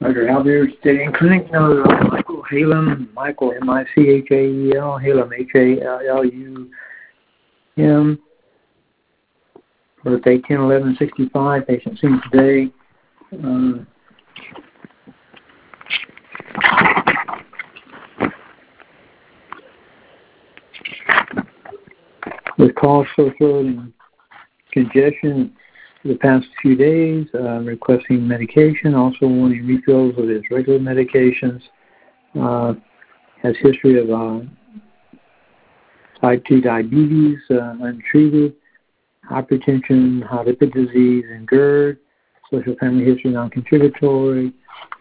Dr. Halbert, State Clinic, Michael Halem, Michael, M-I-C-H-A-E-L, Halem, H-A-L-U-M. Birthday 10/11/65. Patient seen today. With cough, sore throat, and congestion for the past few days, requesting medication, also wanting refills of his regular medications. Has history of type 2 diabetes, untreated, hypertension, high lipid disease, and GERD, social family history non-contributory,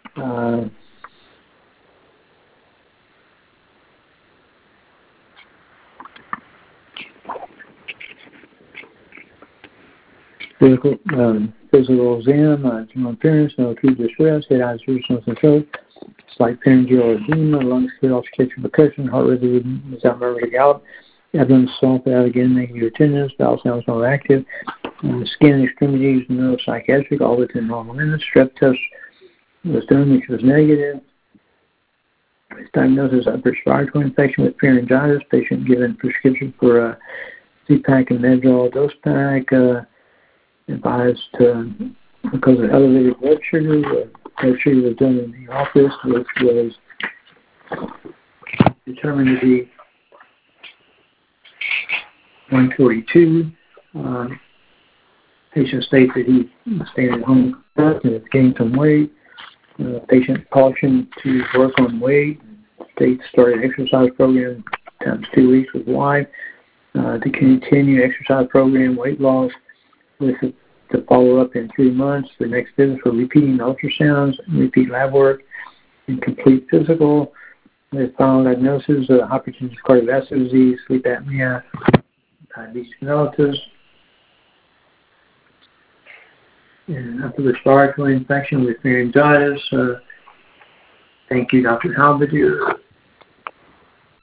physical exam, general appearance, no acute distress, head, eyes, ears, nose, and throat, slight pharyngeal edema, lungs clear, auscultation, percussion, heart rate without murmur or gallop, abdomen soft without again making your attendance, bowel sounds not active, skin and extremities, neuropsychiatric, all within normal limits. Strep test was done, which was negative. His diagnosis of upper respiratory infection with pharyngitis. Patient given prescription for a Z-Pack and Medrol dose pack. Advised because of elevated blood sugar. Blood sugar was done in the office, which was determined to be 142. Patient states that he stayed at home and has gained some weight. Patient cautioned to work on weight. States started exercise program times 2 weeks with wife. To continue exercise program, weight loss, with to follow up in 3 months. The next visit for repeating ultrasounds, repeat lab work, and complete physical. With final diagnosis of hypertension, cardiovascular disease, sleep apnea, diabetes mellitus, and upper respiratory infection with pharyngitis. Thank you, Dr. Halbert.